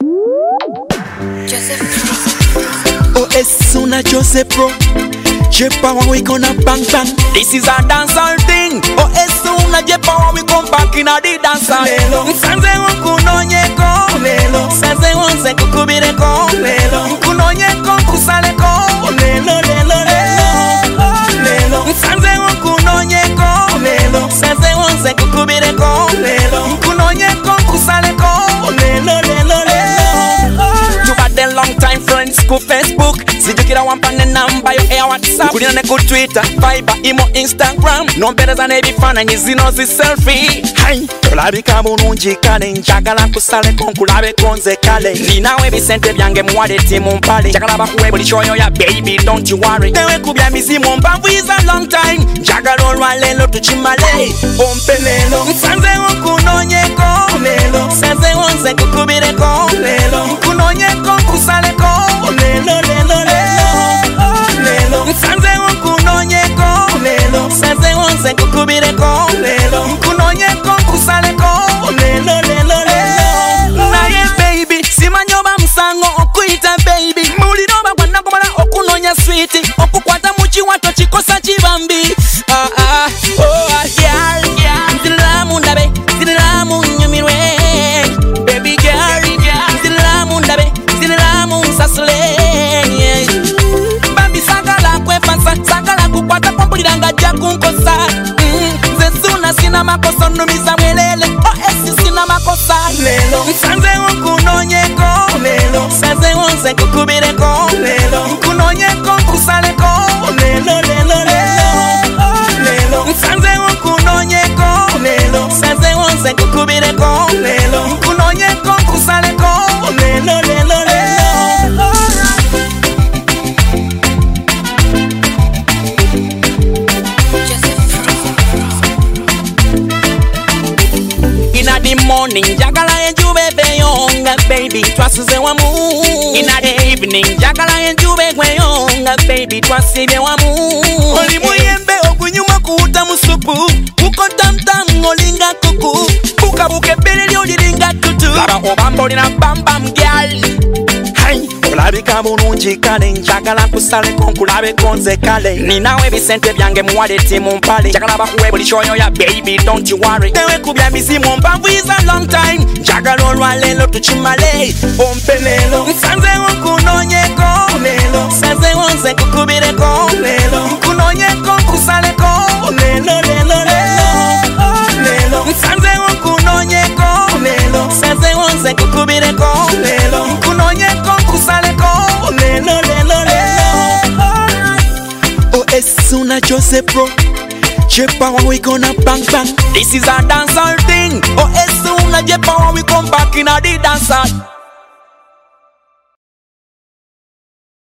Oh, as soon as Joseph Pro, J-Power we gonna bang bang. This is a dancehall thing. Oh, as soon as J-Power we come back in a the dancehall. Sanze kunonyeko, sanze wonse kukubireko, kunonyeko kusaleko, sanze kunonyeko, sanze wonse kukubireko, kunonyeko kusaleko, you got them long time friends ku Facebook. Sijukira wampane namba yo air WhatsApp. Kulina ku Twitter, Viber, Imo, Instagram. Nompereza nebifaananyi zino zi selfie. Hai, olabika bulungi kale njagala kusale konkulabe konze kale. Ninawe ebisente byange muwade timu mpale. Njagala bakuwe buli kyoyo ya baby don't you worry. Tewe kubya mizimu mpanvu is a long time. Njagala olwaleero tukimale. Ompelelo nsanze kunonyeko, sanze wonse kukubireko, kunonyeko kusaleko, sanze kunonyeko, sanze wonse kukubireko, kunonyeko kusaleko, naye baby simanyoba musango okuyita baby muliro bagwana kumala okunonya sweet okukwata mukiwato kikosa kibambi nziramu ndabe nziramu nyumirwe baby girl nziramu ndabe nziramu nsasule bambi sagala kwefasa sagala kukwata kwambulira nga ajja kunkosa nze suna sina makosa nnumiza mwelele esi sina makosa nsanze kunonyeko sanze wonse kukubireko kunonyeko kusaleko nsanze kunonyeko sanze wonse kukubireko kunonyeko kusaleko Inna the morning, jagala enjube beyonga baby twasuze wamu. Inna the evening, jagala enjube gweyonga baby twasibye wamu. Oli muyembe ogunyuma kuuta musupu, kuko tamtam olinga kuku, bukabuke beleli oliringa tutu. Laba obamba olina bam bam girl. Hai, olabika bulungi kale njagala kusale konkulabe konze kale. Ninawe ebisente byange muwade timu mpale. Njagala bakuwe buli kyoyo ya baby don't you worry. Tewe kubya mizimu mpanvu is a long time. Njagala olwaleero tukimale. Ompelelo nsanze kunonyeko, sanze wonse kukubireko, kunonyeko kusaleko, nsanze kunonyeko, sanze wonse kukubireko, kunonyeko kusaleko. Oh, as soon as Joseph Pro, J-Power we gonna bang bang. This is a dancehall thing. Oh, as soon as J-Power we come back in a the dancehall.